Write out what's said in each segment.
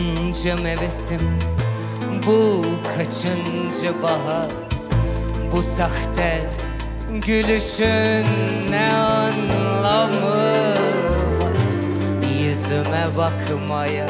kaçıncı mevsim, bu kaçıncı bahar, bu sahte gülüşün ne anlamı var? Yüzüme bakmaya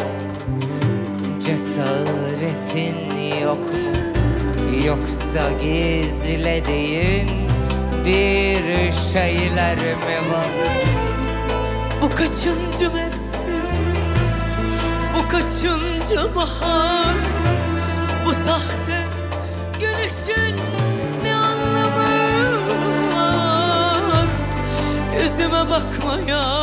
cesaretin yok mu? Yoksa gizlediğin bir şeyler mi var? Bu kaçıncı mevsim, bu kaçıncı bahar, bu sahte gülüşün ne anlamı var? Yüzüme bakmaya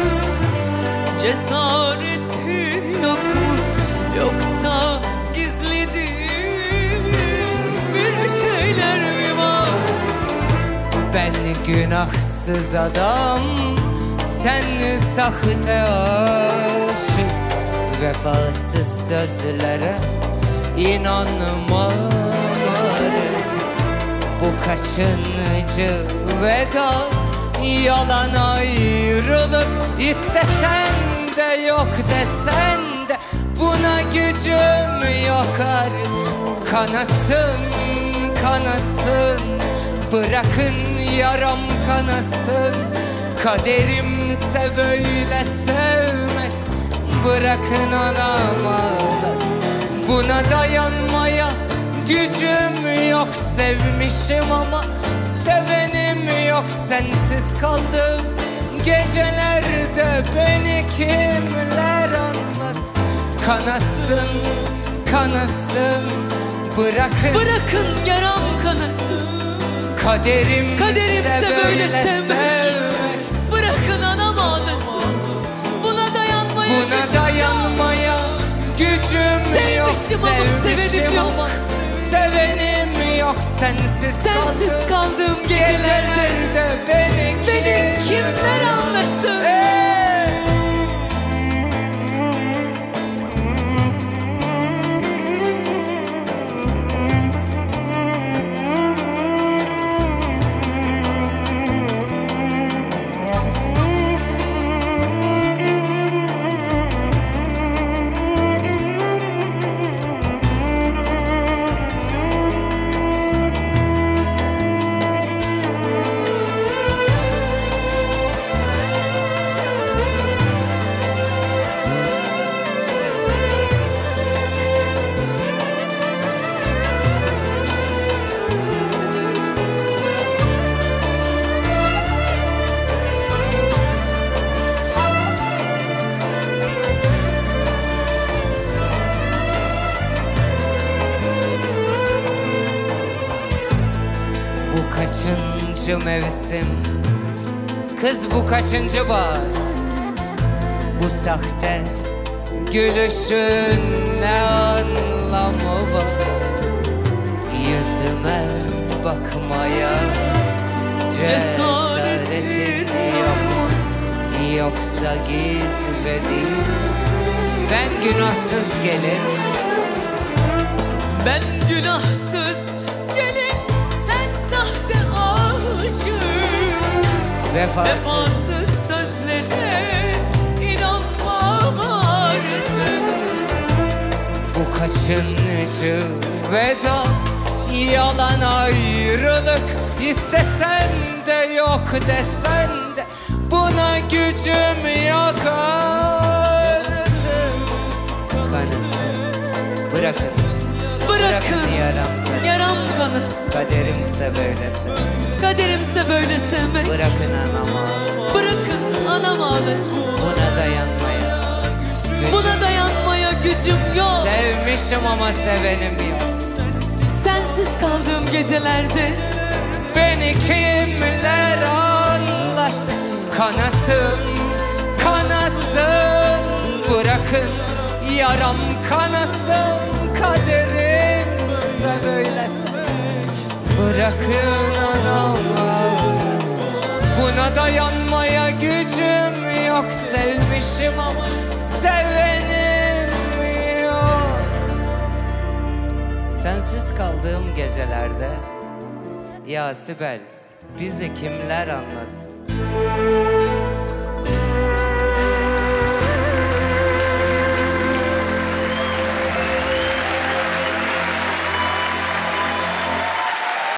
cesaretin yok mu? Yoksa gizlediğin bir şeyler mi var? Ben günahsız adam, sen sahte aşık. Vefasız sözlere inanmam artık. Bu kaçıncı veda, yalan ayrılık. İstesen de yok desen de buna gücüm yok artık. Kanasın, kanasın, bırakın yaram kanasın. Kaderimse böyle sevmek, bırakın anam ağlasın. Buna dayanmaya gücüm yok, sevmişim ama sevenim yok. Sensiz kaldım gecelerde, beni kimler anlasın. Kanasın, kanasın, bırakın yaram kanasın. Kaderimse böyle sevmek, bırakın anam ağlasın. Buna dayanmaya gücüm yok, sevmişim ama sevenim yok. Sensiz kaldığım gecelerde beni kimler anlasın? Bu kaçıncı mevsim, kız bu kaçıncı bahar, bu sahte gülüşün ne anlamı var? Yüzüme bakmaya cesaretin yok mu? Yoksa gizlediğin ben günahsız gelin. Ben günahsız gelin, sen sahte aşık. Vefasız sözlere inanmam artık. Bu kaçıncı veda, yalan ayrılık. İstesen de yok desen de buna gücüm yok artık. Kanasın, bırakın yaram kanasın. Kaderimse böyle sevmek, bırakın anam ağlasın. Buna dayanmaya gücüm yok. Sevmişim ama sevenim yok. Sensiz kaldığım gecelerde beni kimler anlasın? Kanasın, bırakın yaram kanasın. Kaderimse böylesi, bırakın anam ağlasın. Buna dayanmaya gücüm yok, sevmişim ama sevenim yok. Sensiz kaldığım gecelerde, ya Sibel, bizi kimler anlasın?